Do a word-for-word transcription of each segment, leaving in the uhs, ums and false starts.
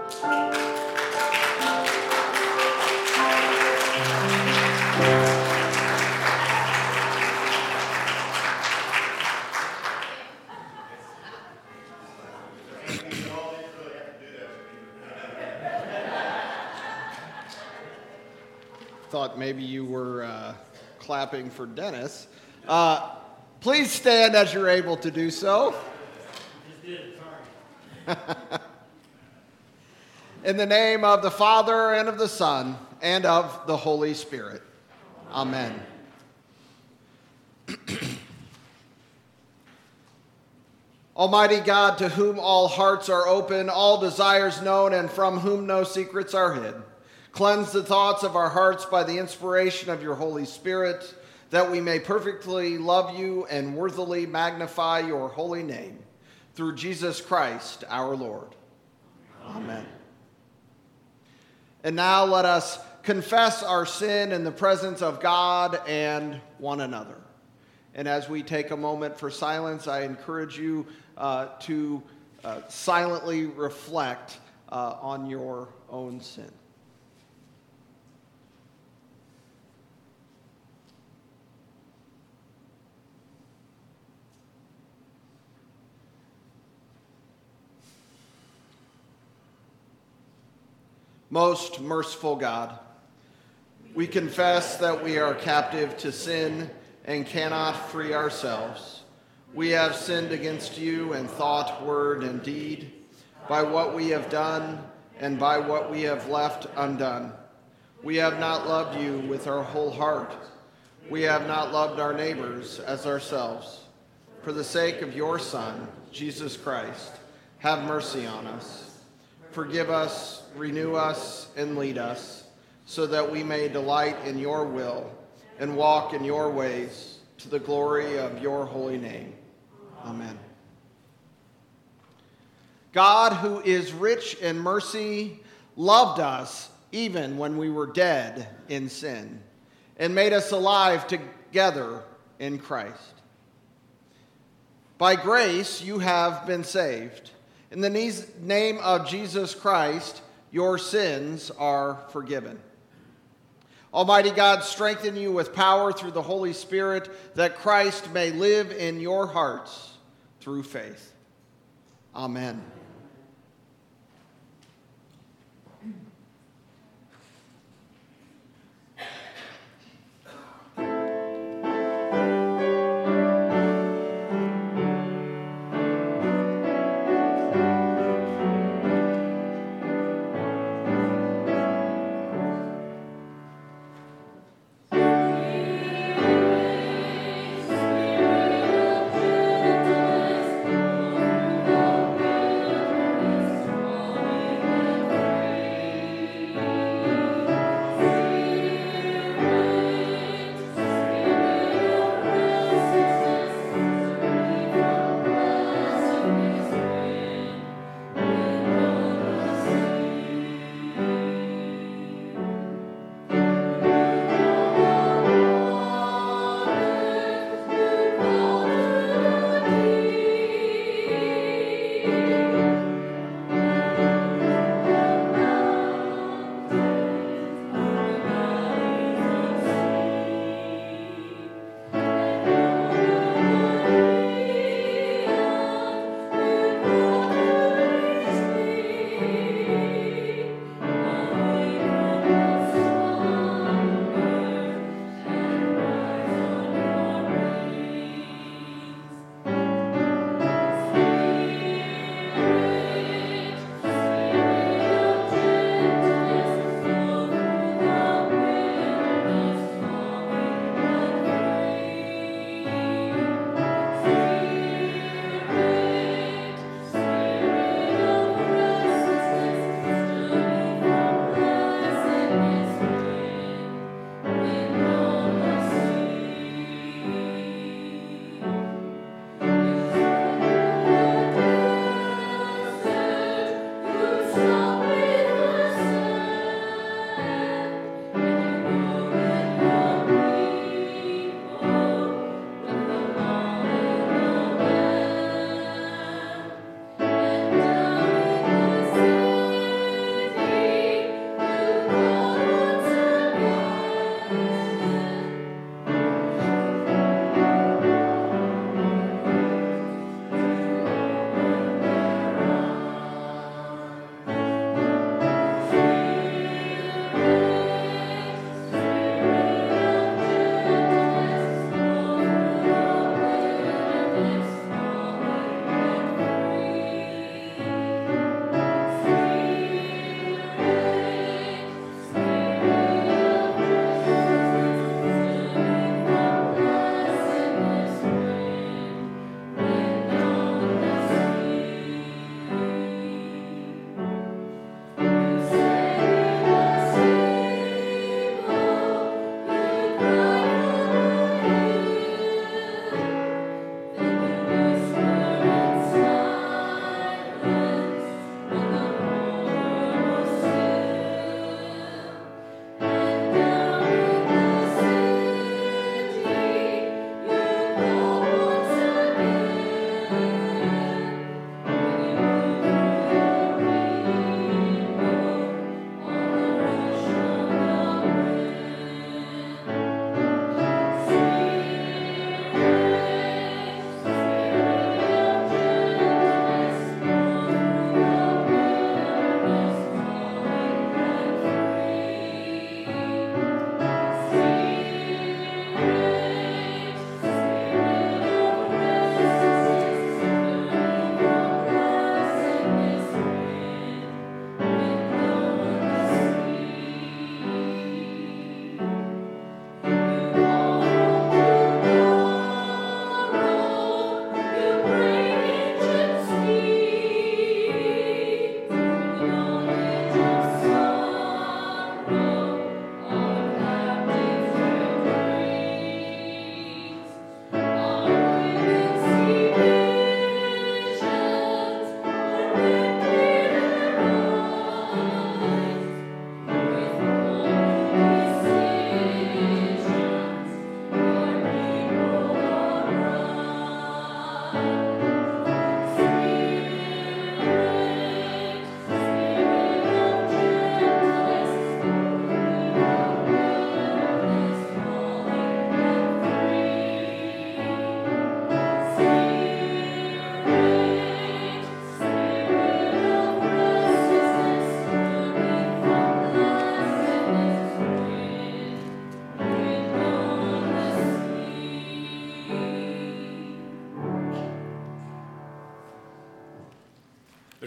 Thought maybe you were uh, clapping for Dennis. Uh, please stand as you're able to do so. Just did, sorry. In the name of the Father, and of the Son, and of the Holy Spirit. Amen. Almighty God, to whom all hearts are open, all desires known, and from whom no secrets are hid, cleanse the thoughts of our hearts by the inspiration of your Holy Spirit, that we may perfectly love you and worthily magnify your holy name. Through Jesus Christ, our Lord. Amen. And now let us confess our sin in the presence of God and one another. And as we take a moment for silence, I encourage you uh, to uh, silently reflect uh, on your own sin. Most merciful God, we confess that we are captive to sin and cannot free ourselves. We have sinned against you in thought, word, and deed, by what we have done and by what we have left undone. We have not loved you with our whole heart. We have not loved our neighbors as ourselves. For the sake of your Son, Jesus Christ, have mercy on us. Forgive us, renew us, and lead us, so that we may delight in your will and walk in your ways, to the glory of your holy name. Amen. God, who is rich in mercy, loved us even when we were dead in sin, and made us alive together in Christ. By grace you have been saved. In the name of Jesus Christ, your sins are forgiven. Almighty God, strengthen you with power through the Holy Spirit, that Christ may live in your hearts through faith. Amen. Spirit of goodness, Lord,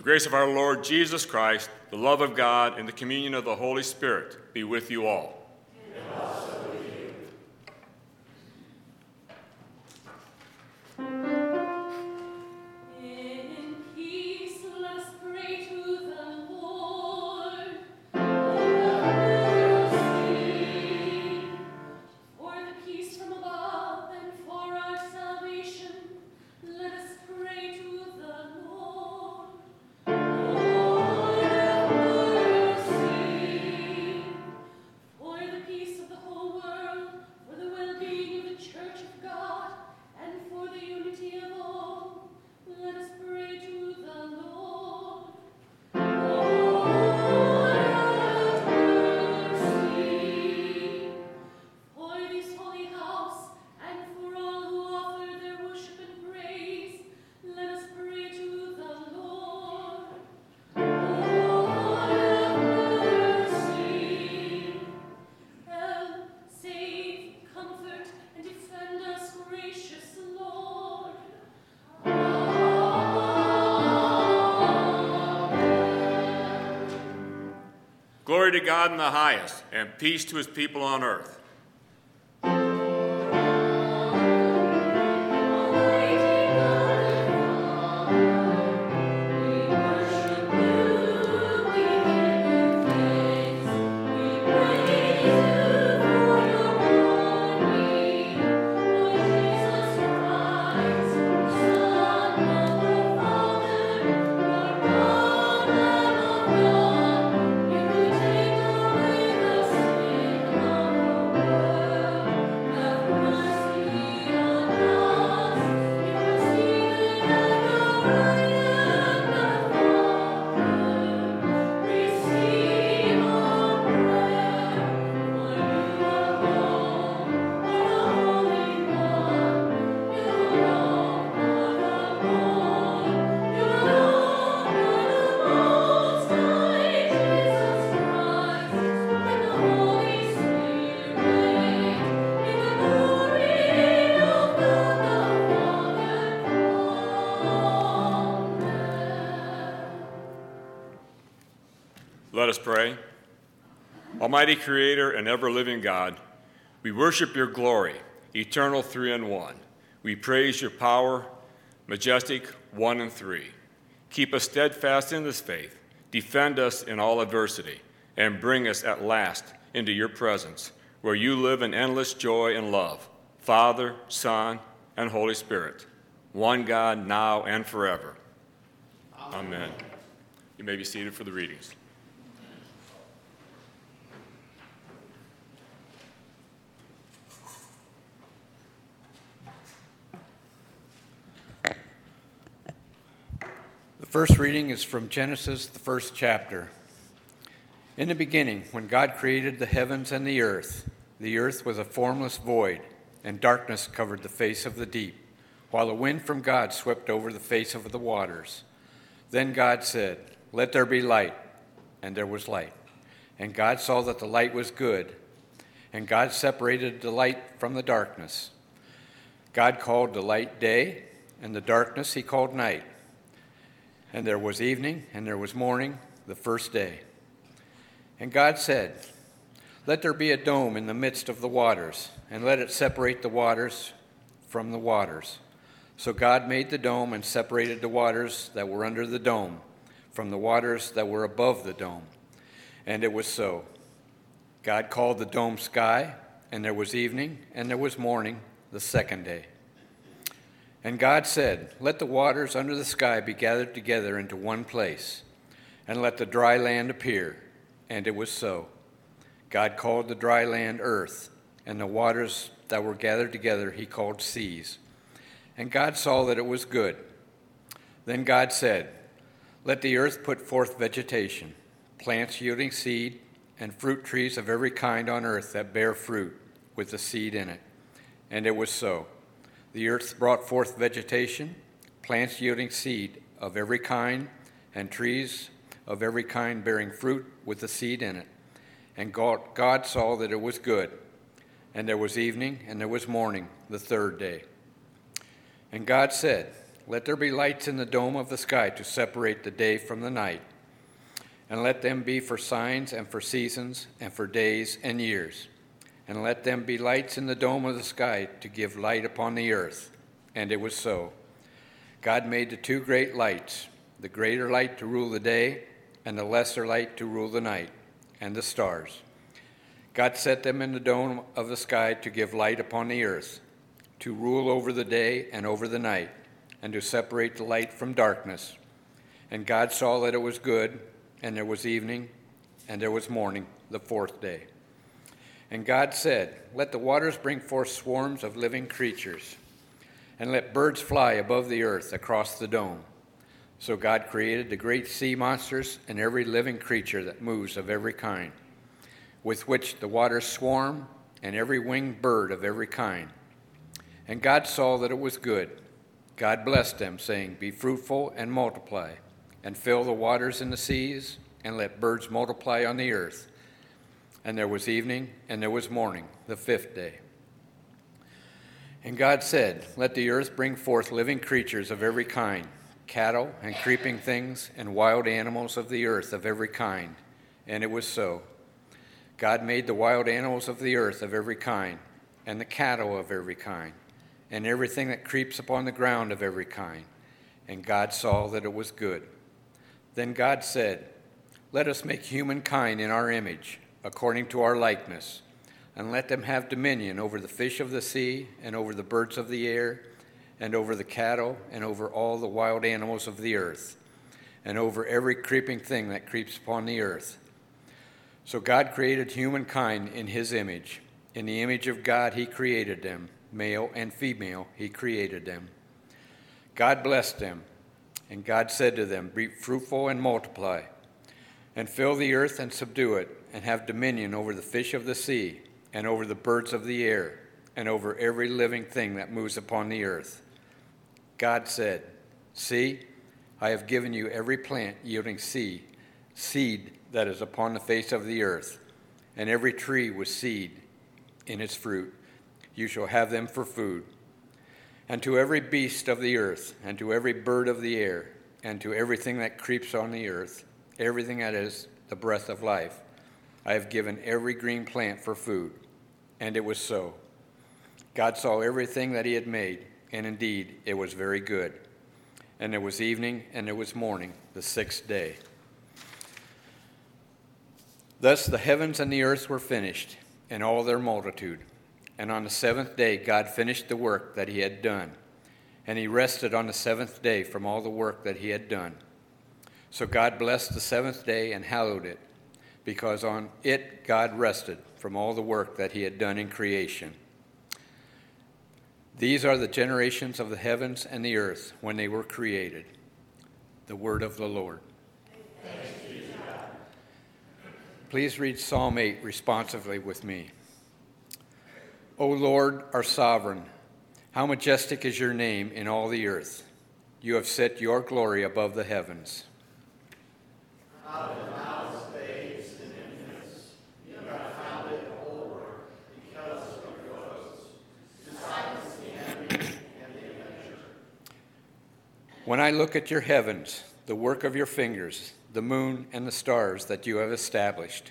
grace of our Lord Jesus Christ, the love of God, and the communion of the Holy Spirit be with you all. And also with you. In peace, let us pray to the Lord. Mercy. For the peace from above and for our salvation, let us pray to the Lord. Lord, have mercy. For the peace of the whole world, for the well-being of the Church of God, and for the unity of all, let us pray to the Lord. Lord, have mercy. For this holy house, and for all who offer their worship and praise, let us pray to the Lord. Lord, have mercy. Help, save, comfort, and defend us, gracious Lord. Glory to God in the highest, and peace to his people on earth. Let us pray. Almighty Creator and ever-living God, we worship your glory, eternal three and one. We praise your power, majestic one and three. Keep us steadfast in this faith, defend us in all adversity, and bring us at last into your presence, where you live in endless joy and love, Father, Son, and Holy Spirit, one God now and forever. Amen. Amen. You may be seated for the readings. The first reading is from Genesis, the first chapter. In the beginning, when God created the heavens and the earth, the earth was a formless void, and darkness covered the face of the deep, while a wind from God swept over the face of the waters. Then God said, "Let there be light," and there was light. And God saw that the light was good, and God separated the light from the darkness. God called the light day, and the darkness he called night. And there was evening, and there was morning, the first day. And God said, "Let there be a dome in the midst of the waters, and let it separate the waters from the waters." So God made the dome and separated the waters that were under the dome from the waters that were above the dome. And it was so. God called the dome sky, and there was evening, and there was morning, the second day. And God said, "Let the waters under the sky be gathered together into one place, and let the dry land appear." And it was so. God called the dry land earth, and the waters that were gathered together he called seas. And God saw that it was good. Then God said, "Let the earth put forth vegetation, plants yielding seed, and fruit trees of every kind on earth that bear fruit, with the seed in it." And it was so. The earth brought forth vegetation, plants yielding seed of every kind, and trees of every kind bearing fruit with the seed in it. And God, God saw that it was good. And there was evening, and there was morning, the third day. And God said, let there be lights in the dome of the sky to separate the day from the night, and let them be for signs and for seasons and for days and years. And let them be lights in the dome of the sky to give light upon the earth. And it was so. God made the two great lights, the greater light to rule the day, and the lesser light to rule the night, and the stars. God set them in the dome of the sky to give light upon the earth, to rule over the day and over the night, and to separate the light from darkness. And God saw that it was good, and there was evening, and there was morning, the fourth day. And God said, let the waters bring forth swarms of living creatures, and let birds fly above the earth across the dome. So God created the great sea monsters and every living creature that moves of every kind, with which the waters swarm, and every winged bird of every kind. And God saw that it was good. God blessed them, saying, be fruitful and multiply, and fill the waters in the seas, and let birds multiply on the earth. And there was evening, and there was morning, the fifth day. And God said, let the earth bring forth living creatures of every kind, cattle and creeping things, and wild animals of the earth of every kind. And it was so. God made the wild animals of the earth of every kind, and the cattle of every kind, and everything that creeps upon the ground of every kind. And God saw that it was good. Then God said, let us make humankind in our image, according to our likeness, and let them have dominion over the fish of the sea, and over the birds of the air, and over the cattle, and over all the wild animals of the earth, and over every creeping thing that creeps upon the earth. So God created humankind in his image. In the image of God he created them, male and female he created them. God blessed them, and God said to them, be fruitful and multiply, and fill the earth and subdue it, and have dominion over the fish of the sea, and over the birds of the air, and over every living thing that moves upon the earth. God said, see, I have given you every plant yielding seed, seed that is upon the face of the earth, and every tree with seed in its fruit. You shall have them for food. And to every beast of the earth, and to every bird of the air, and to everything that creeps on the earth, everything that is the breath of life, I have given every green plant for food. And it was so. God saw everything that he had made, and indeed it was very good. And there was evening, and there was morning, the sixth day. Thus the heavens and the earth were finished, and all their multitude. And on the seventh day God finished the work that he had done, and he rested on the seventh day from all the work that he had done. So God blessed the seventh day and hallowed it, because on it God rested from all the work that he had done in creation. These are the generations of the heavens and the earth when they were created. The word of the Lord. Thanks be to God. Please read Psalm eight responsively with me. O Lord, our sovereign, how majestic is your name in all the earth. You have set your glory above the heavens. Out of the mouths of babes and infants, you have founded the whole work because of your boast, to silence the enemy and the avenger. When I look at your heavens, the work of your fingers, the moon and the stars that you have established,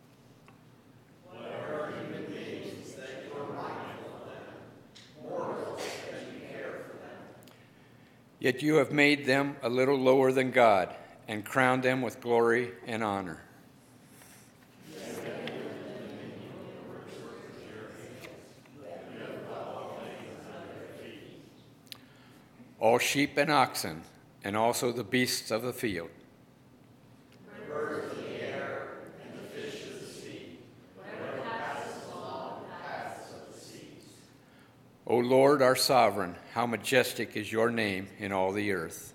yet you have made them a little lower than God and crowned them with glory and honor. All sheep and oxen, and also the beasts of the field. The birds of the air and the fish of the sea, whatever passes along the paths of the seas. O Lord, our sovereign, how majestic is your name in all the earth.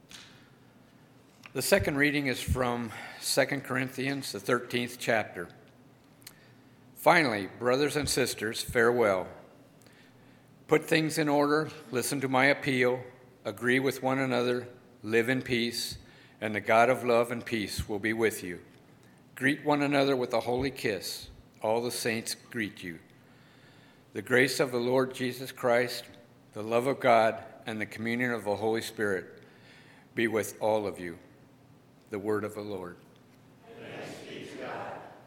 The second reading is from Second Corinthians, the thirteenth chapter. Finally, brothers and sisters, farewell. Put things in order, listen to my appeal, agree with one another, live in peace, and the God of love and peace will be with you. Greet one another with a holy kiss. All the saints greet you. The grace of the Lord Jesus Christ, the love of God, and the communion of the Holy Spirit be with all of you. The word of the Lord. Thanks be to God.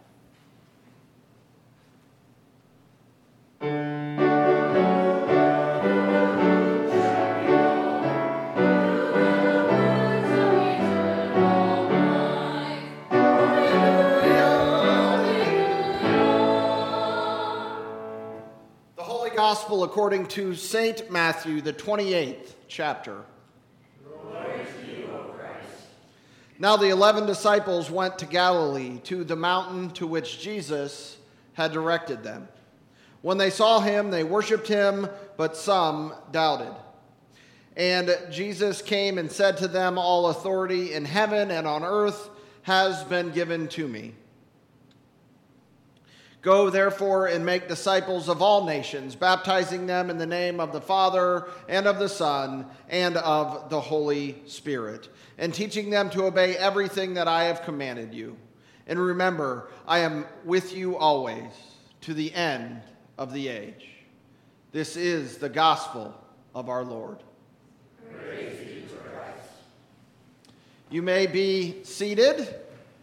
Gospel according to Saint Matthew, the twenty-eighth chapter. Glory to you, O Christ. Now the eleven disciples went to Galilee, to the mountain to which Jesus had directed them. When they saw him, they worshipped him, but some doubted. And Jesus came and said to them, "All authority in heaven and on earth has been given to me. Go, therefore, and make disciples of all nations, baptizing them in the name of the Father, and of the Son, and of the Holy Spirit, and teaching them to obey everything that I have commanded you. And remember, I am with you always, to the end of the age." This is the gospel of our Lord. Praise be to Christ. You may be seated.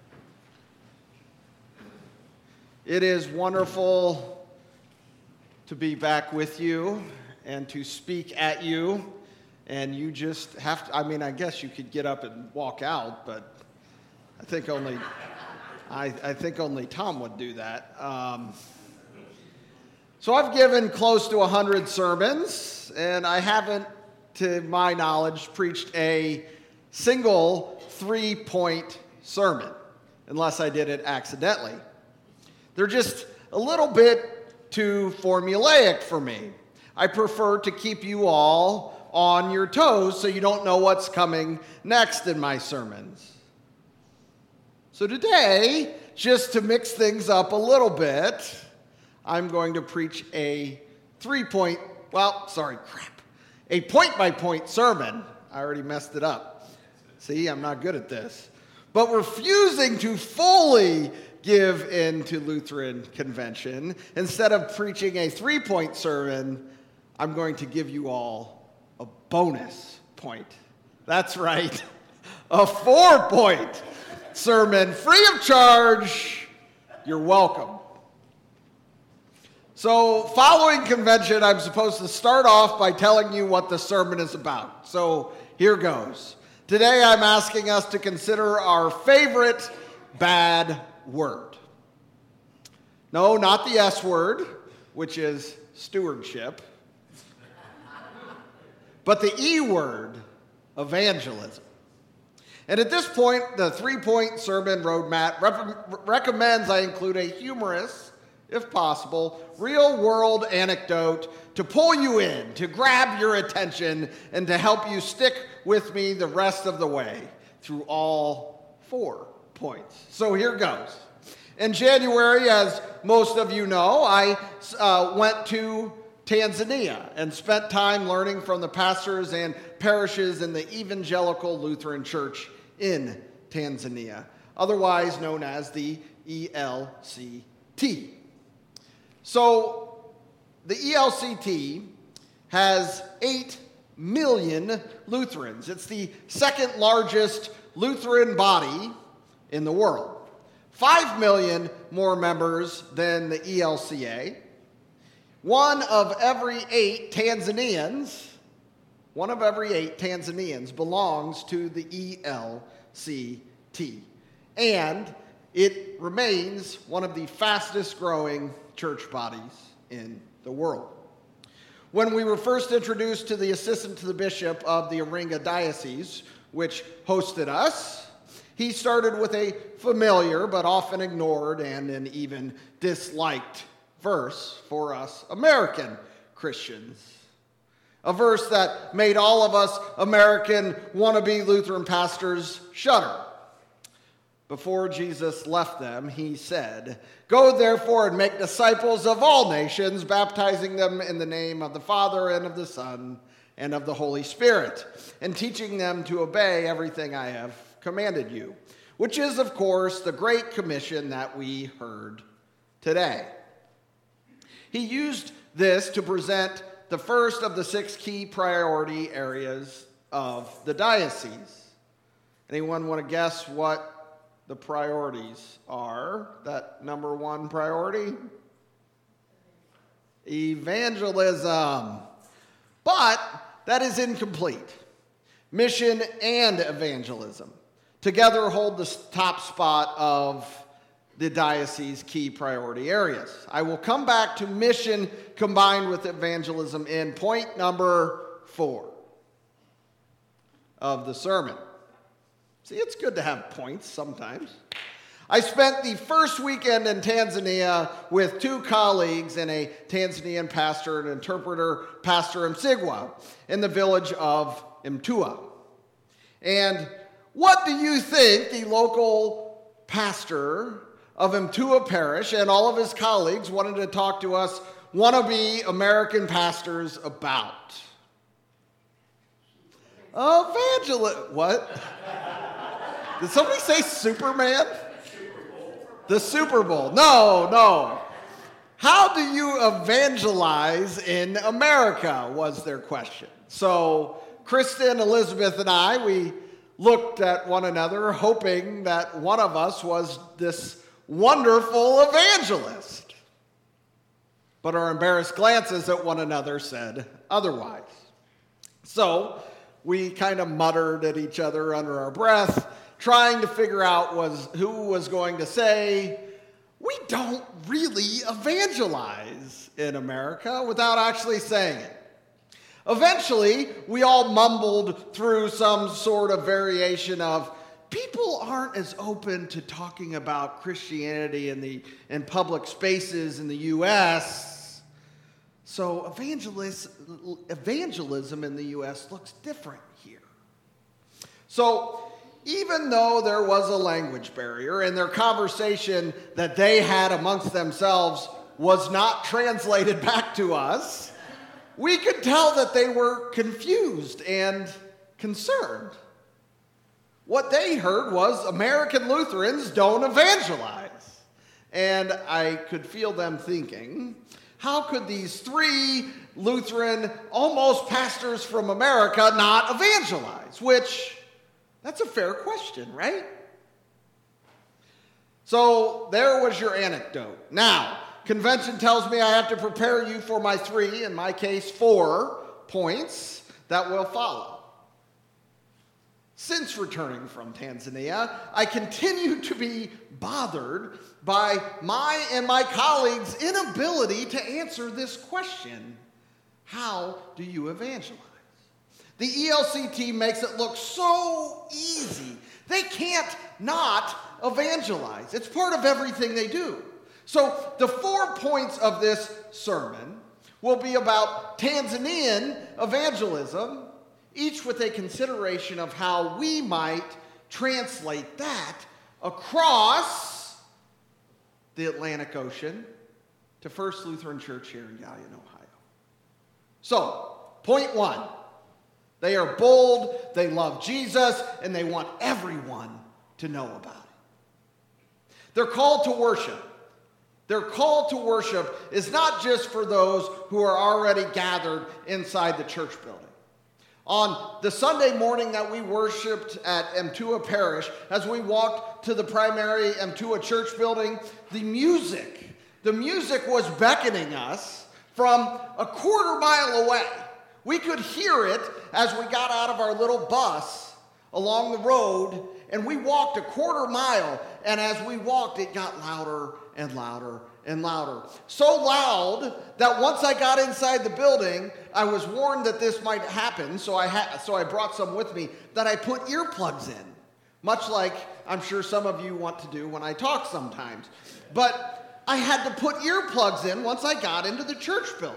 It is wonderful to be back with you and to speak at you. And you just have to, I mean, I guess you could get up and walk out, but I think only, I, I think only Tom would do that. Um, so I've given close to a hundred sermons, and I haven't, to my knowledge, preached a single three-point sermon, unless I did it accidentally. They're just a little bit too formulaic for me. I prefer to keep you all on your toes so you don't know what's coming next in my sermons. So today, just to mix things up a little bit, I'm going to preach a three-point, well, sorry, crap, a point-by-point sermon. I already messed it up. See, I'm not good at this. But refusing to fully give in to Lutheran convention, instead of preaching a three-point sermon, I'm going to give you all a bonus point. That's right, a four-point sermon, free of charge. You're welcome. So, following convention, I'm supposed to start off by telling you what the sermon is about. So, here goes. Today, I'm asking us to consider our favorite bad word. No, not the S word, which is stewardship, but the E word, evangelism. And at this point, the three-point sermon roadmap rep- recommends I include a humorous, if possible, real-world anecdote to pull you in, to grab your attention, and to help you stick with me the rest of the way through all four points. So here goes. In January, as most of you know, I uh, went to Tanzania and spent time learning from the pastors and parishes in the Evangelical Lutheran Church in Tanzania, otherwise known as the E L C T. So the E L C T has eight million Lutherans. It's the second largest Lutheran body in the world. Five million more members than the E L C A. One of every eight Tanzanians, one of every eight Tanzanians belongs to the E L C T. And it remains one of the fastest growing church bodies in the world. When we were first introduced to the assistant to the bishop of the Iringa Diocese, which hosted us, he started with a familiar but often ignored and an even disliked verse for us American Christians. A verse that made all of us American wannabe Lutheran pastors shudder. Before Jesus left them, he said, "Go therefore and make disciples of all nations, baptizing them in the name of the Father and of the Son and of the Holy Spirit, and teaching them to obey everything I have commanded you," which is, of course, the great commission that we heard today. He used this to present the first of the six key priority areas of the diocese. Anyone want to guess what the priorities are? That number one priority? Evangelism. But that is incomplete. Mission and evangelism together hold the top spot of the diocese's key priority areas. I will come back to mission combined with evangelism in point number four of the sermon. See, it's good to have points sometimes. I spent the first weekend in Tanzania with two colleagues and a Tanzanian pastor and interpreter, Pastor Msigwa, in the village of Mtua. And what do you think the local pastor of Mtua Parish and all of his colleagues wanted to talk to us wannabe American pastors about? Evangelist. What? Did somebody say Superman? The Super Bowl. No, no. How do you evangelize in America was their question. So Kristen, Elizabeth, and I, we looked at one another hoping that one of us was this wonderful evangelist. But our embarrassed glances at one another said otherwise. So we kind of muttered at each other under our breath, trying to figure out was who was going to say, we don't really evangelize in America, without actually saying it. Eventually, we all mumbled through some sort of variation of, people aren't as open to talking about Christianity in the in public spaces in the U S, so evangelis, evangelism in the U S looks different here. So even though there was a language barrier and their conversation that they had amongst themselves was not translated back to us, we could tell that they were confused and concerned. What they heard was American Lutherans don't evangelize. And I could feel them thinking, how could these three Lutheran, almost pastors from America, not evangelize? Which, that's a fair question, right? So there was your anecdote. Now, convention tells me I have to prepare you for my three, in my case, four points that will follow. Since returning from Tanzania, I continue to be bothered by my and my colleagues' inability to answer this question. How do you evangelize? The E L C T makes it look so easy. They can't not evangelize. It's part of everything they do. So the four points of this sermon will be about Tanzanian evangelism, each with a consideration of how we might translate that across the Atlantic Ocean to First Lutheran Church here in Galion, Ohio. So, point one, they are bold, they love Jesus, and they want everyone to know about it. They're called to worship. Their call to worship is not just for those who are already gathered inside the church building. On the Sunday morning that we worshiped at Mtua Parish, as we walked to the primary Mtua church building, the music, the music was beckoning us from a quarter mile away. We could hear it as we got out of our little bus along the road, and we walked a quarter mile, and as we walked, it got louder and louder and louder. So loud that once I got inside the building, I was warned that this might happen, so I ha- so I brought some with me that I put earplugs in, much like I'm sure some of you want to do when I talk sometimes. But I had to put earplugs in once I got into the church building.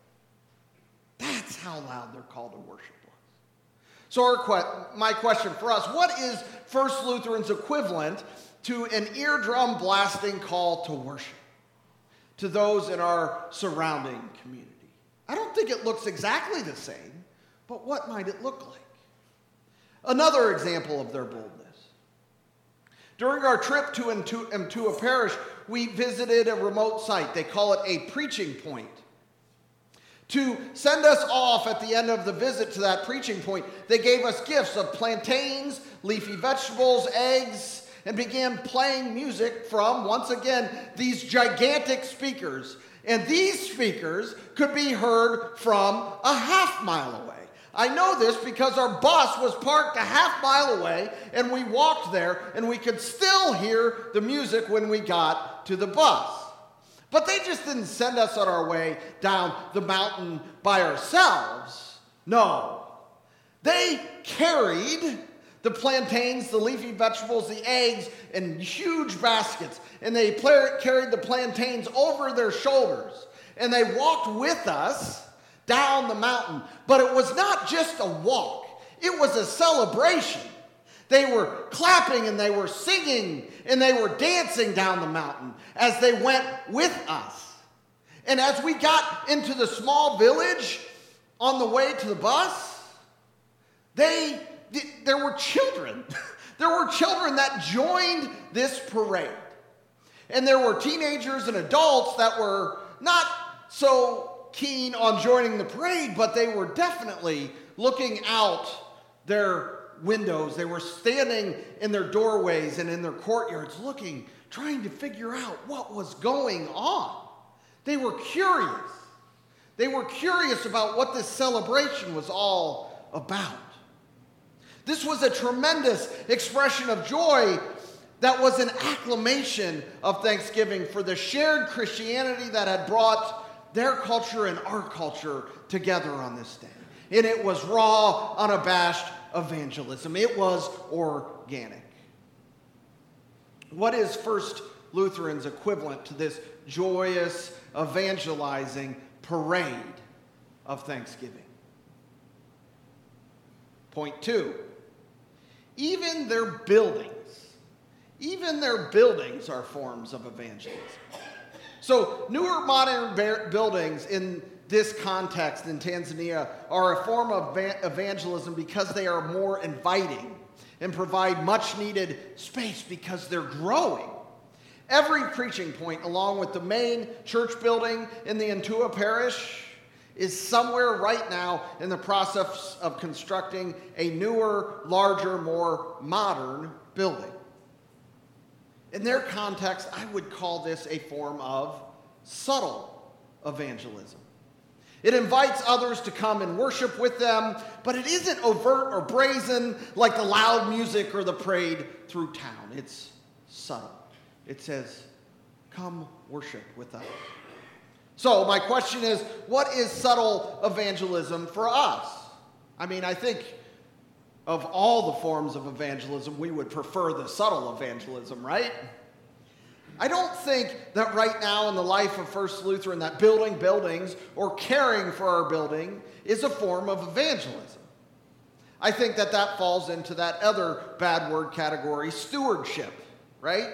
That's how loud their call to worship was. So our que- my question for us, what is First Lutheran's equivalent to an eardrum blasting call to worship to those in our surrounding community? I don't think it looks exactly the same, but what might it look like? Another example of their boldness. During our trip to Mtua Parish, we visited a remote site. They call it a preaching point. To send us off at the end of the visit to that preaching point, they gave us gifts of plantains, leafy vegetables, eggs, and began playing music from, once again, these gigantic speakers. And these speakers could be heard from a half mile away. I know this because our bus was parked a half mile away, and we walked there, and we could still hear the music when we got to the bus. But they just didn't send us on our way down the mountain by ourselves. No. They carried the plantains, the leafy vegetables, the eggs, in huge baskets. And they carried the plantains over their shoulders. And they walked with us down the mountain. But it was not just a walk. It was a celebration. They were clapping and they were singing and they were dancing down the mountain as they went with us. And as we got into the small village on the way to the bus, they, there were children. There were children that joined this parade. And there were teenagers and adults that were not so keen on joining the parade, but they were definitely looking out their windows. They were standing in their doorways and in their courtyards looking, trying to figure out what was going on. They were curious. They were curious about what this celebration was all about. This was a tremendous expression of joy that was an acclamation of thanksgiving for the shared Christianity that had brought their culture and our culture together on this day. And it was raw, unabashed evangelism. It was organic. What is First Lutheran's equivalent to this joyous evangelizing parade of thanksgiving? Point two, even their buildings, even their buildings are forms of evangelism. So newer modern ba- buildings in this context in Tanzania are a form of va- evangelism because they are more inviting and provide much needed space because they're growing. Every preaching point, along with the main church building in the Antua parish, is somewhere right now in the process of constructing a newer, larger, more modern building. In their context, I would call this a form of subtle evangelism. It invites others to come and worship with them, but it isn't overt or brazen like the loud music or the parade through town. It's subtle. It says, come worship with us. So my question is, what is subtle evangelism for us? I mean, I think of all the forms of evangelism, we would prefer the subtle evangelism, right? I don't think that right now in the life of First Lutheran that building buildings or caring for our building is a form of evangelism. I think that that falls into that other bad word category, stewardship, right?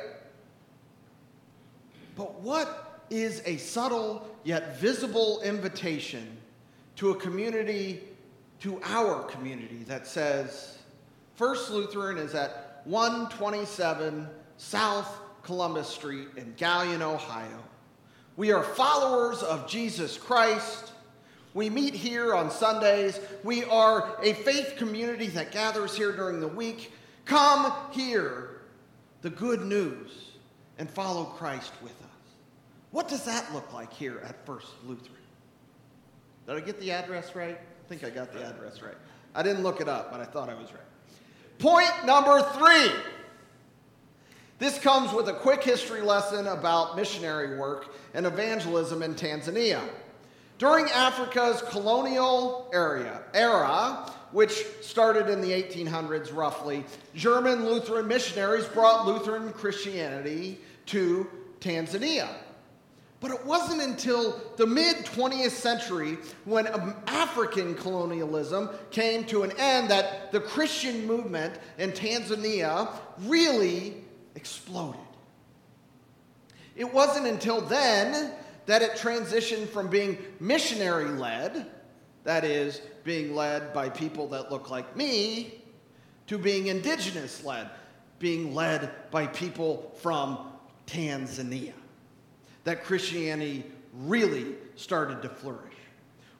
But what is a subtle yet visible invitation to a community, to our community, that says, First Lutheran is at one twenty-seven South Columbus Street in Galion, Ohio. We are followers of Jesus Christ. We meet here on Sundays. We are a faith community that gathers here during the week. Come hear the good news and follow Christ with us. What does that look like here at First Lutheran? Did I get the address right? I think I got the address right. I didn't look it up, but I thought I was right. Point number three. This comes with a quick history lesson about missionary work and evangelism in Tanzania. During Africa's colonial area, era, which started in the eighteen hundreds roughly, German Lutheran missionaries brought Lutheran Christianity to Tanzania. But it wasn't until the mid-twentieth century when African colonialism came to an end that the Christian movement in Tanzania really exploded. It wasn't until then that it transitioned from being missionary-led, that is, being led by people that look like me, to being indigenous-led, being led by people from Tanzania. That Christianity really started to flourish.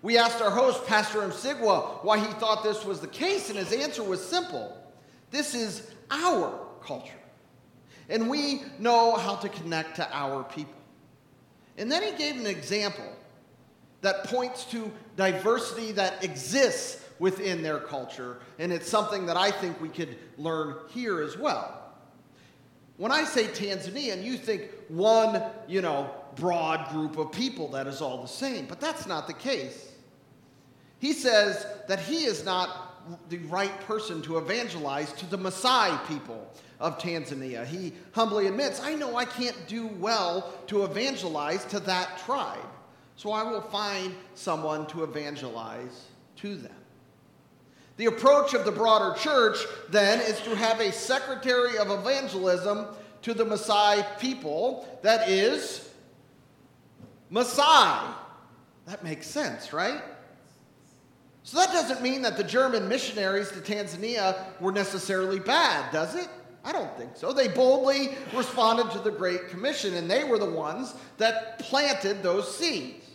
We asked our host, Pastor Msigwa, why he thought this was the case, and his answer was simple. This is our culture, and we know how to connect to our people. And then he gave an example that points to diversity that exists within their culture, and it's something that I think we could learn here as well. When I say Tanzania, and you think one, you know, broad group of people that is all the same, but that's not the case. He says that he is not the right person to evangelize to the Maasai people of Tanzania. He humbly admits, I know I can't do well to evangelize to that tribe, so I will find someone to evangelize to them. The approach of the broader church, then, is to have a secretary of evangelism to the Maasai people that is Maasai. That makes sense, right? So that doesn't mean that the German missionaries to Tanzania were necessarily bad, does it? I don't think so. They boldly responded to the Great Commission, and they were the ones that planted those seeds.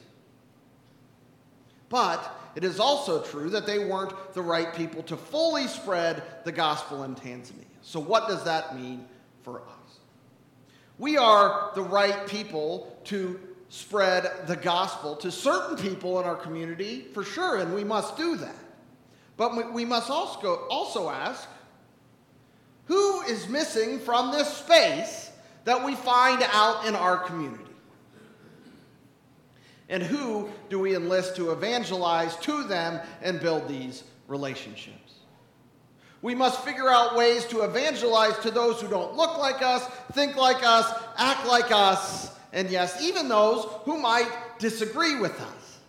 But it is also true that they weren't the right people to fully spread the gospel in Tanzania. So what does that mean for us? We are the right people to spread the gospel to certain people in our community, for sure, and we must do that. But we must also, also ask, who is missing from this space that we find out in our community? And who do we enlist to evangelize to them and build these relationships? We must figure out ways to evangelize to those who don't look like us, think like us, act like us, and yes, even those who might disagree with us.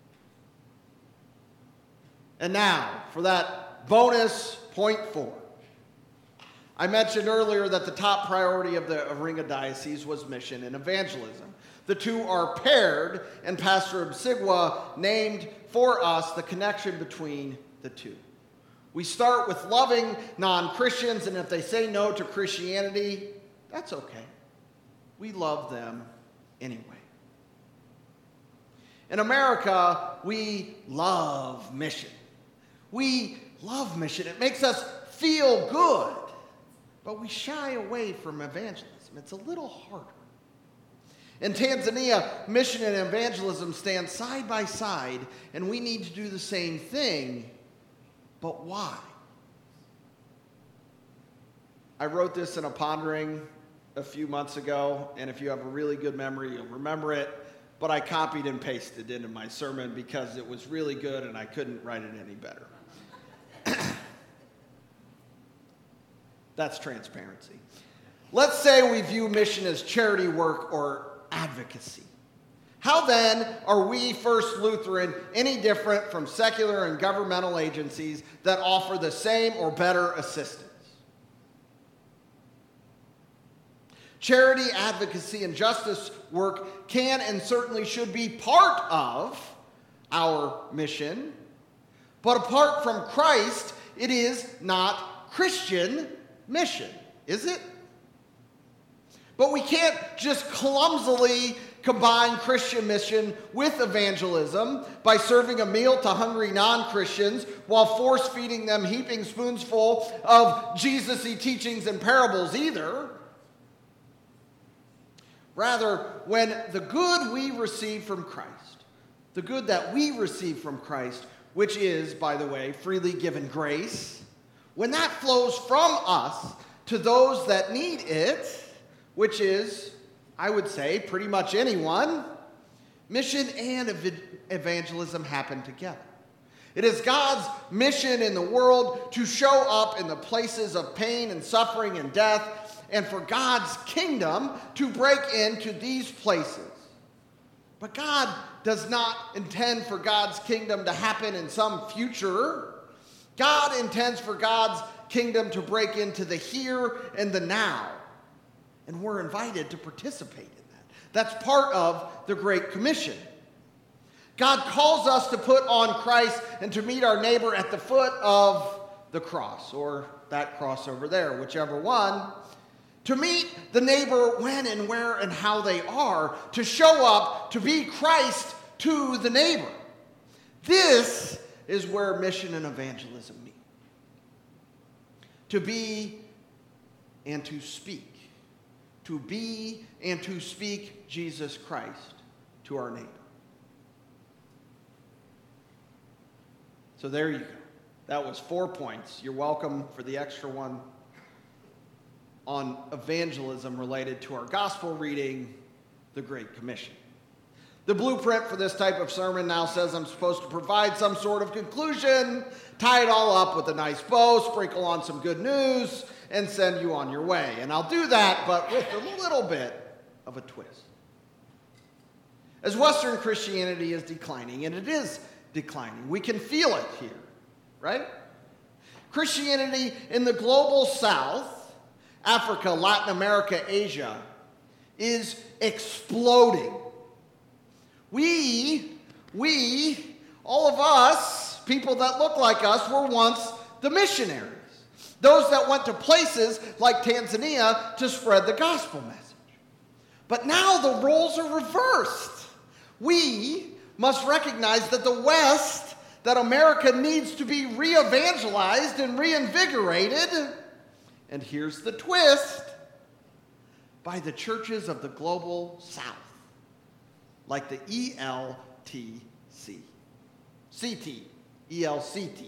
And now, for that bonus point four. I mentioned earlier that the top priority of the Iringa Diocese was mission and evangelism. The two are paired, and Pastor Msigwa named for us the connection between the two. We start with loving non-Christians, and if they say no to Christianity, that's okay. We love them anyway. In America, we love mission. We love mission. It makes us feel good, but we shy away from evangelism. It's a little harder. In Tanzania, mission and evangelism stand side by side, and we need to do the same thing, but why? I wrote this in a pondering a few months ago, and if you have a really good memory, you'll remember it, but I copied and pasted it into my sermon because it was really good and I couldn't write it any better. That's transparency. Let's say we view mission as charity work or advocacy. How then are we, First Lutheran, any different from secular and governmental agencies that offer the same or better assistance? Charity, advocacy, and justice work can and certainly should be part of our mission, but apart from Christ, it is not Christian mission, is it? But we can't just clumsily combine Christian mission with evangelism by serving a meal to hungry non-Christians while force-feeding them heaping spoonsful of Jesus-y teachings and parables either. Rather, when the good we receive from Christ, the good that we receive from Christ, which is, by the way, freely given grace, when that flows from us to those that need it, which is, I would say, pretty much anyone, mission and ev- evangelism happen together. It is God's mission in the world to show up in the places of pain and suffering and death, and for God's kingdom to break into these places. But God does not intend for God's kingdom to happen in some future. God intends for God's kingdom to break into the here and the now. And we're invited to participate in that. That's part of the Great Commission. God calls us to put on Christ and to meet our neighbor at the foot of the cross, or that cross over there, whichever one. To meet the neighbor when and where and how they are, to show up, to be Christ to the neighbor. This is where mission and evangelism meet. To be and to speak. To be and to speak Jesus Christ to our neighbor. So there you go. That was four points. You're welcome for the extra one on evangelism related to our gospel reading, the Great Commission. The blueprint for this type of sermon now says I'm supposed to provide some sort of conclusion, tie it all up with a nice bow, sprinkle on some good news, and send you on your way. And I'll do that, but with a little bit of a twist. As Western Christianity is declining, and it is declining, we can feel it here, right? Christianity in the global south, Africa, Latin America, Asia, is exploding. We, we, all of us, people that look like us, were once the missionaries. Those that went to places like Tanzania to spread the gospel message. But now the roles are reversed. We must recognize that the West, that America needs to be re-evangelized and reinvigorated. And here's the twist, by the churches of the global south. Like the E L T C. C T. E L C T.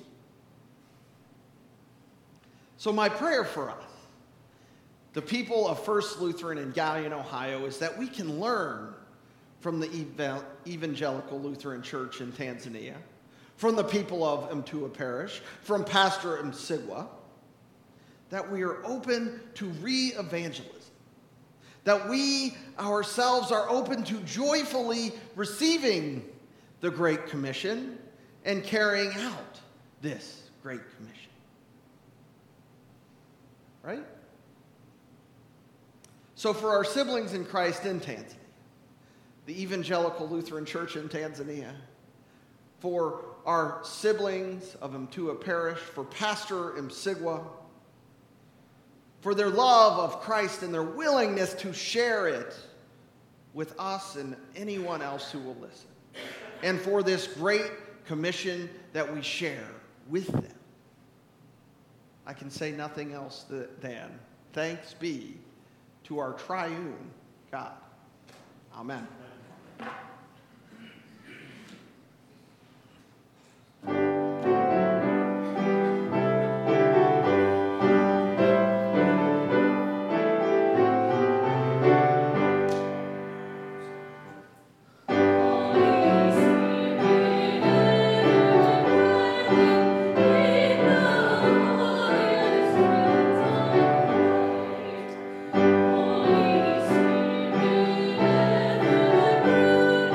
So my prayer for us, the people of First Lutheran in Galion, Ohio, is that we can learn from the Evangelical Lutheran Church in Tanzania, from the people of Mtua Parish, from Pastor Msigwa, that we are open to re-evangelism. That we ourselves are open to joyfully receiving the Great Commission and carrying out this Great Commission. Right? So for our siblings in Christ in Tanzania, the Evangelical Lutheran Church in Tanzania, for our siblings of Mtua Parish, for Pastor Msigwa, for their love of Christ and their willingness to share it with us and anyone else who will listen. And for this great commission that we share with them. I can say nothing else than thanks be to our triune God. Amen. Holy Spirit,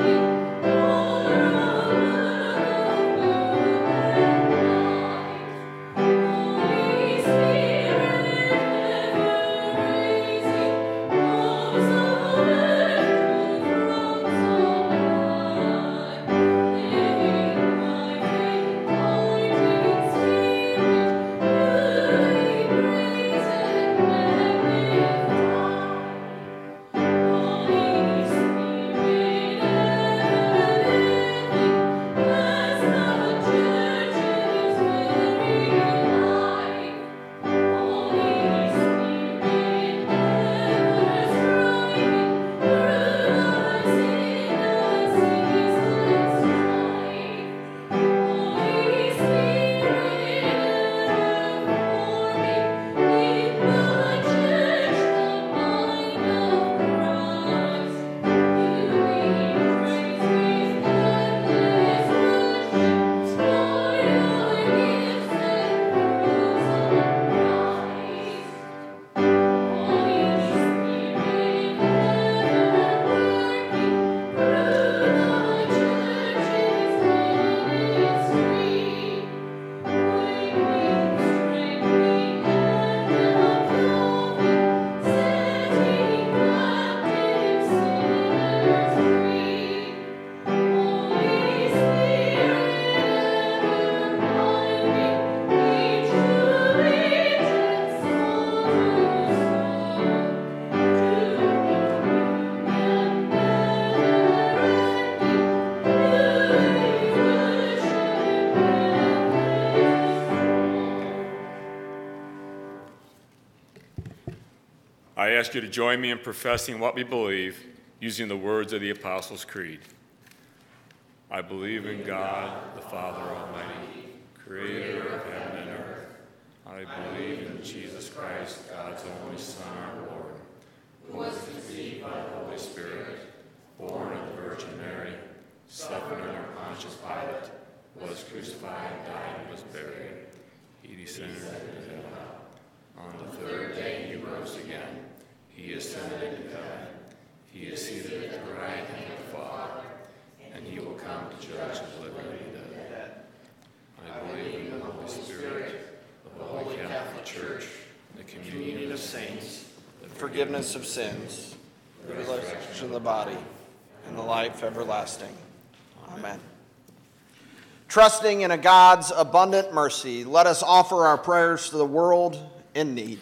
ask you to join me in professing what we believe using the words of the Apostles' Creed. I believe in God, the Father Almighty, creator of heaven and earth. I believe in Jesus Christ, God's only Son, our Lord, who was conceived by the Holy Spirit, born of the Virgin Mary, suffered under Pontius Pilate, was crucified, died, and was buried. He descended into hell. On the third day he rose again. He ascended into heaven. He is seated at the right hand of the Father, and he will come to judge the living and the dead. I believe in the Holy Spirit, the Holy Catholic Church, the communion of saints, the forgiveness of sins, the resurrection of the body, and the life everlasting. Amen. Trusting in a God's abundant mercy, let us offer our prayers to the world in need.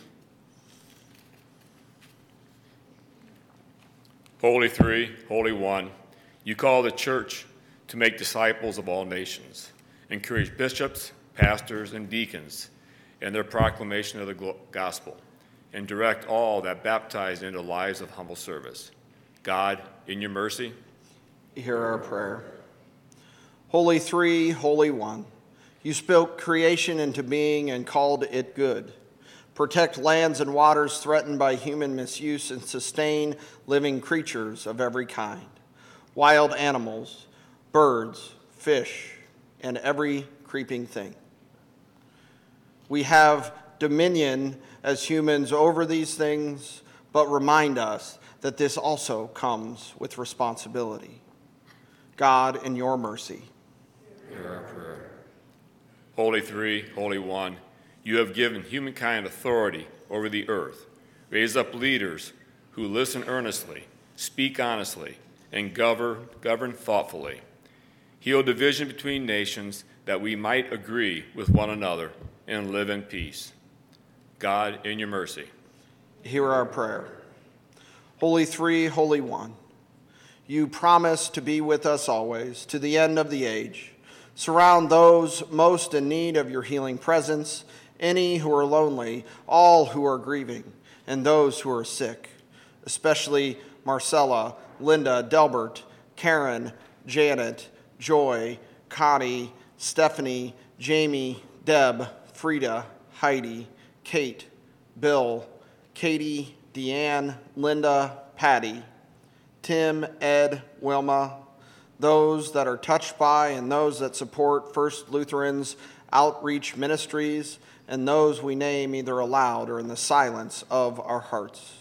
Holy Three, Holy One, you call the church to make disciples of all nations. Encourage bishops, pastors, and deacons in their proclamation of the gospel, and direct all that baptize into lives of humble service. God, in your mercy, hear our prayer. Holy Three, Holy One, you spoke creation into being and called it good. Protect lands and waters threatened by human misuse and sustain living creatures of every kind, wild animals, birds, fish, and every creeping thing. We have dominion as humans over these things, but remind us that this also comes with responsibility. God, in your mercy, hear our prayer. Holy Three, Holy One, you have given humankind authority over the earth. Raise up leaders who listen earnestly, speak honestly, and govern, govern thoughtfully. Heal division between nations that we might agree with one another and live in peace. God, in your mercy, hear our prayer. Holy Three, Holy One, you promise to be with us always to the end of the age. Surround those most in need of your healing presence, any who are lonely, all who are grieving, and those who are sick, especially Marcella, Linda, Delbert, Karen, Janet, Joy, Connie, Stephanie, Jamie, Deb, Frida, Heidi, Kate, Bill, Katie, Deanne, Linda, Patty, Tim, Ed, Wilma, those that are touched by and those that support First Lutherans Outreach Ministries, and those we name either aloud or in the silence of our hearts.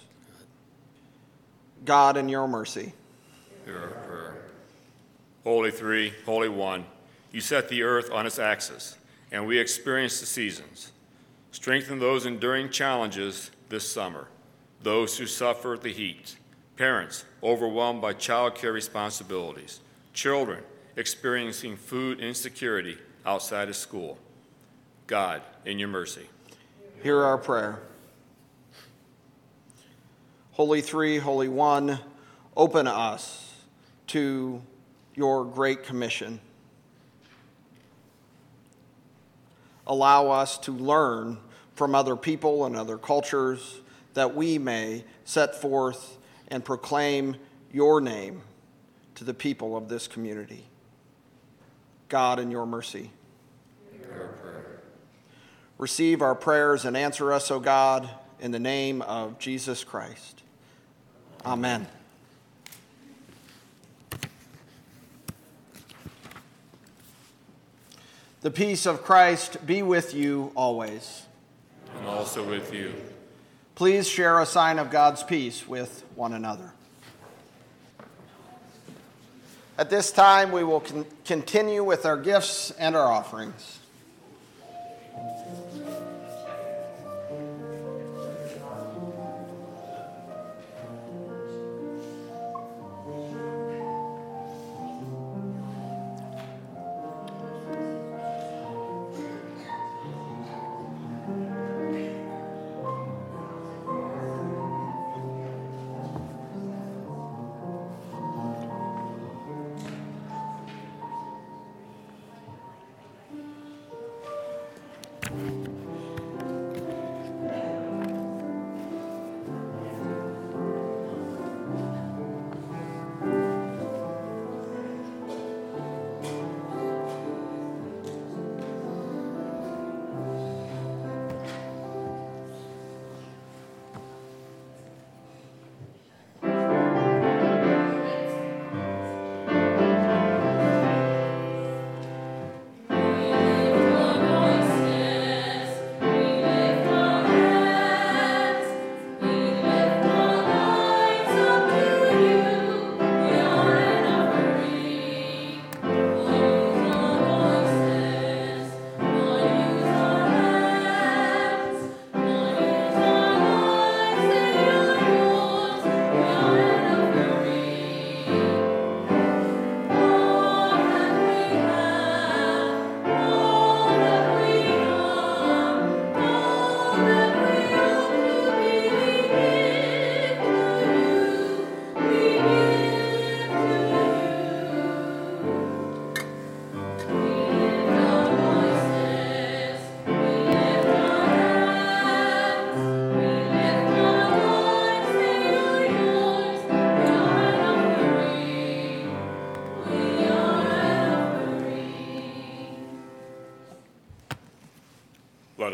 God, in your mercy, hear our prayer. Holy Three, Holy One, you set the earth on its axis, and we experience the seasons. Strengthen those enduring challenges this summer, those who suffer the heat, parents overwhelmed by child care responsibilities, children experiencing food insecurity outside of school. God, in your mercy, hear our prayer. Holy Three, Holy One, open us to your great commission. Allow us to learn from other people and other cultures that we may set forth and proclaim your name to the people of this community. God, in your mercy, hear our prayer. Receive our prayers and answer us, O God, in the name of Jesus Christ. Amen. The peace of Christ be with you always. And also with you. Please share a sign of God's peace with one another. At this time, we will con- continue with our gifts and our offerings.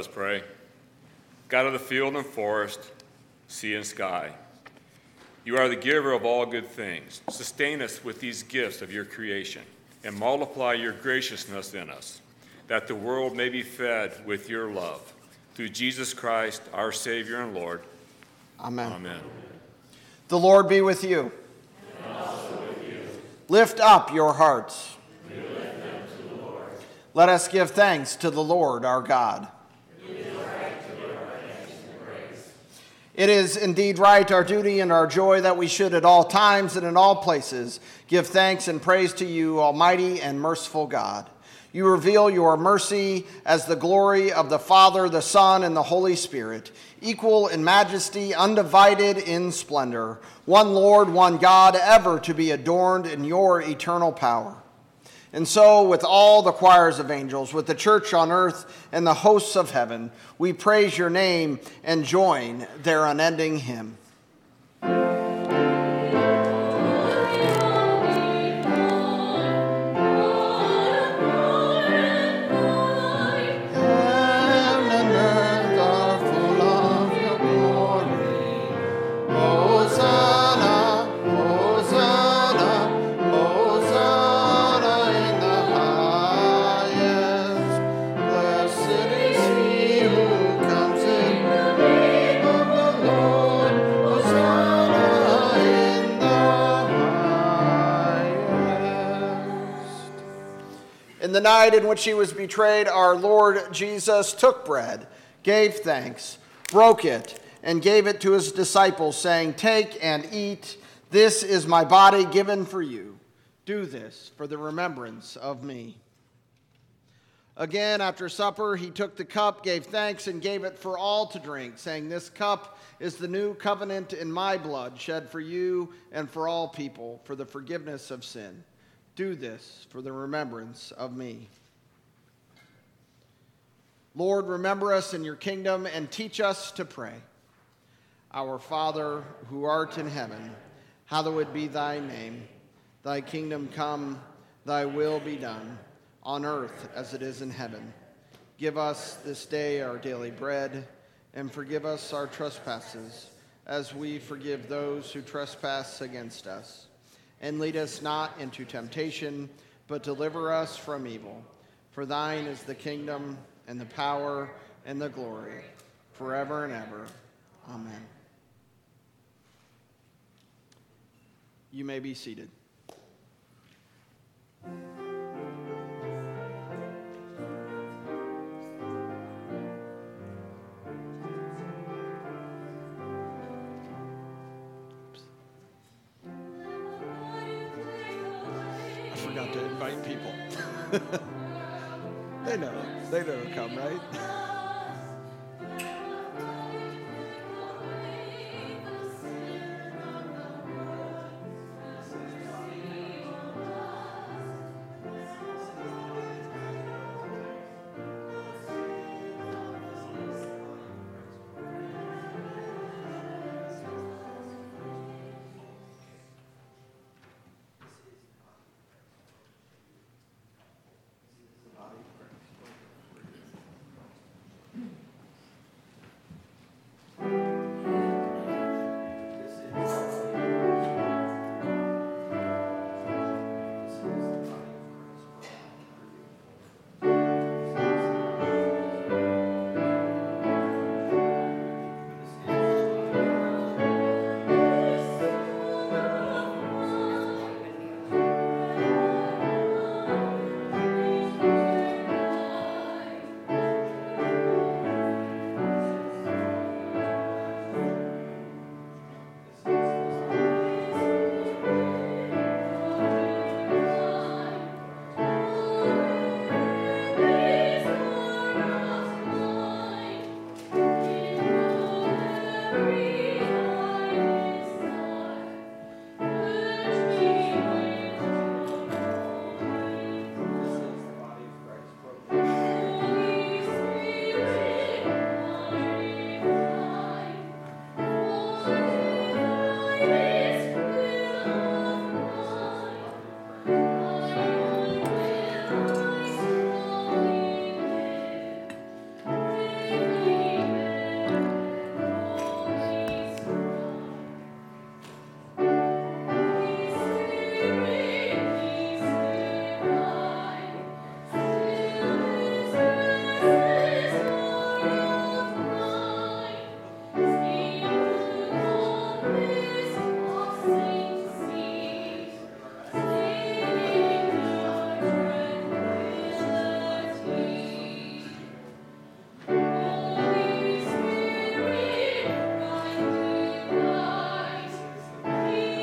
us pray. God of the field and forest, sea and sky, you are the giver of all good things. Sustain us with these gifts of your creation and multiply your graciousness in us, that the world may be fed with your love. Through Jesus Christ, our Savior and Lord. Amen. Amen. The Lord be with you. And also with you. Lift up your hearts. We lift them to the Lord. Let us give thanks to the Lord our God. It is right to give our thanks and praise. It is indeed right, our duty and our joy, that we should at all times and in all places give thanks and praise to you, Almighty and merciful God. You reveal your mercy as the glory of the Father, the Son, and the Holy Spirit, equal in majesty, undivided in splendor, one Lord, one God, ever to be adorned in your eternal power. And so, with all the choirs of angels, with the church on earth and the hosts of heaven, we praise your name and join their unending hymn. In the night in which he was betrayed, our Lord Jesus took bread, gave thanks, broke it, and gave it to his disciples, saying, "Take and eat. This is my body given for you. Do this for the remembrance of me." Again, after supper, he took the cup, gave thanks, and gave it for all to drink, saying, "This cup is the new covenant in my blood, shed for you and for all people, for the forgiveness of sin. Do this for the remembrance of me." Lord, remember us in your kingdom and teach us to pray. Our Father, who art in heaven, hallowed be thy name. Thy kingdom come, thy will be done, on earth as it is in heaven. Give us this day our daily bread, and forgive us our trespasses, as we forgive those who trespass against us. And lead us not into temptation, but deliver us from evil. For thine is the kingdom, and the power, and the glory, forever and ever. Amen. You may be seated. I forgot to invite people. They know. They know to come, right?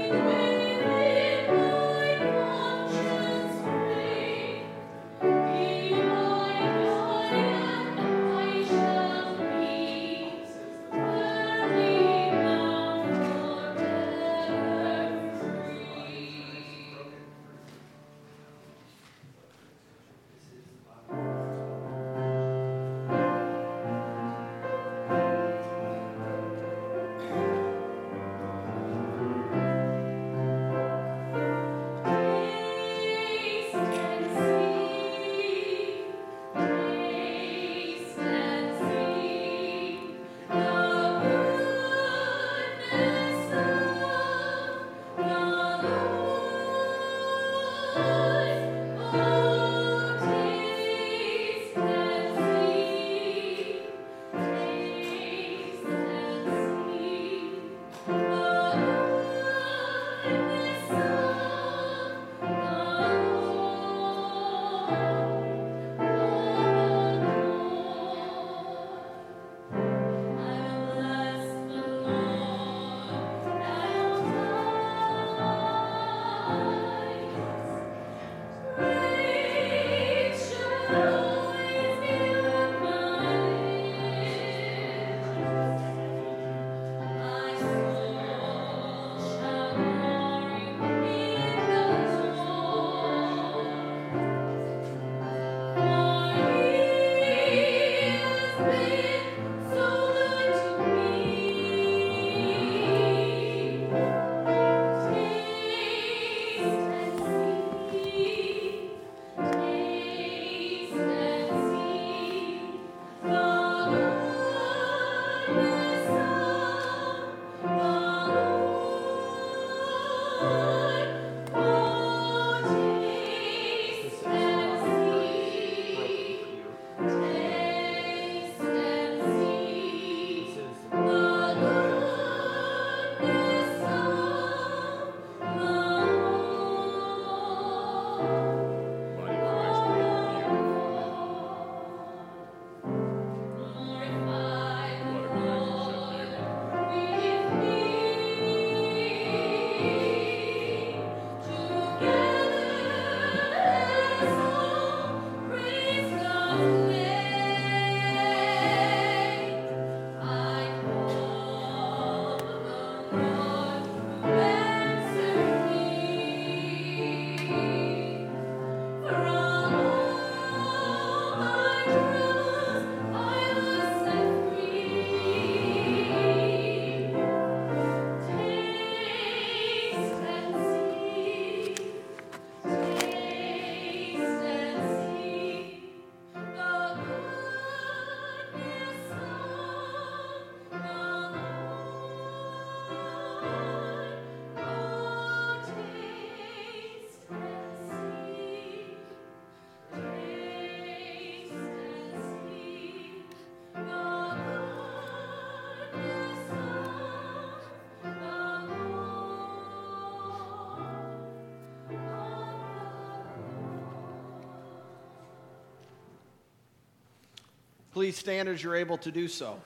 Please stand as you're able to do so.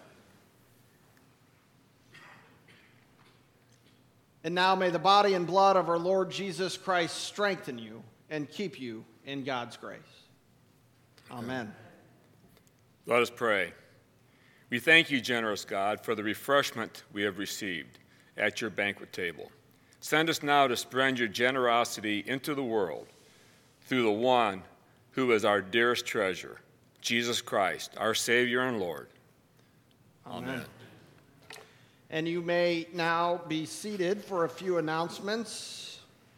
And now may the body and blood of our Lord Jesus Christ strengthen you and keep you in God's grace. Amen. Let us pray. We thank you, generous God, for the refreshment we have received at your banquet table. Send us now to spread your generosity into the world through the one who is our dearest treasure, Jesus Christ, our Savior and Lord. Amen. Amen. And you may now be seated for a few announcements.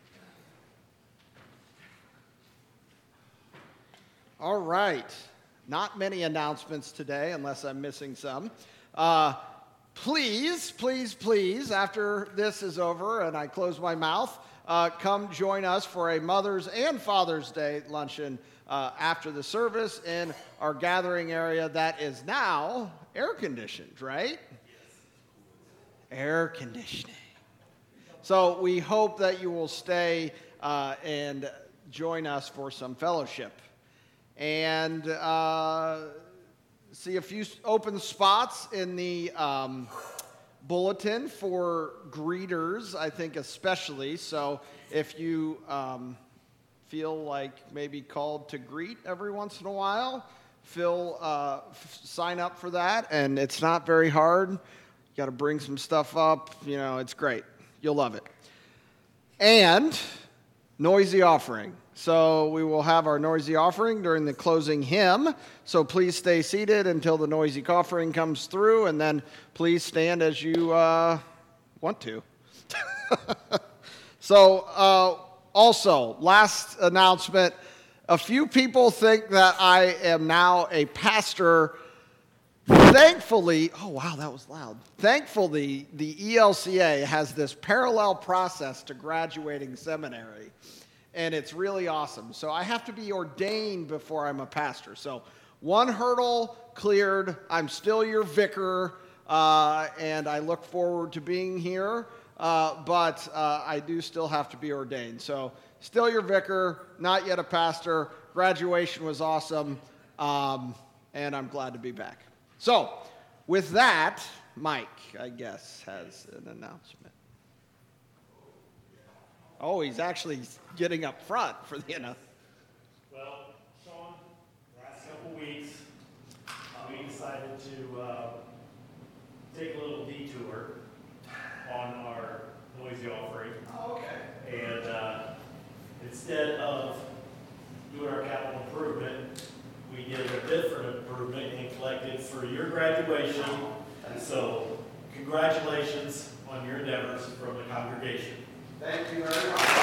All right. Not many announcements today, unless I'm missing some. Uh, please, please, please, after this is over and I close my mouth, uh, come join us for a Mother's and Father's Day luncheon uh, after the service in our gathering area that is now air-conditioned, right? Air conditioning. So we hope that you will stay uh, and join us for some fellowship. And uh, see a few open spots in the um, bulletin for greeters, I think especially. So if you um, feel like maybe called to greet every once in a while, Phil, uh, f- sign up for that, and it's not very hard. You got to bring some stuff up. You know, it's great. You'll love it. And noisy offering. So we will have our noisy offering during the closing hymn. So please stay seated until the noisy offering comes through, and then please stand as you uh, want to. So uh, also, last announcement. A few people think that I am now a pastor. Thankfully, oh wow, that was loud. Thankfully, the E L C A has this parallel process to graduating seminary, and it's really awesome. So I have to be ordained before I'm a pastor. So one hurdle cleared. I'm still your vicar, uh, and I look forward to being here, uh, but uh, I do still have to be ordained. So still your vicar, not yet a pastor. Graduation was awesome, um, and I'm glad to be back. So, with that, Mike, I guess, has an announcement. Oh, he's actually getting up front for the announcement. Well, Sean, last couple weeks, uh, we decided to uh, take a little detour on our noisy offering. Oh, okay. And uh, instead of doing our capital improvement, we did a different improvement and collected for your graduation. And so, congratulations on your endeavors from the congregation. Thank you very much.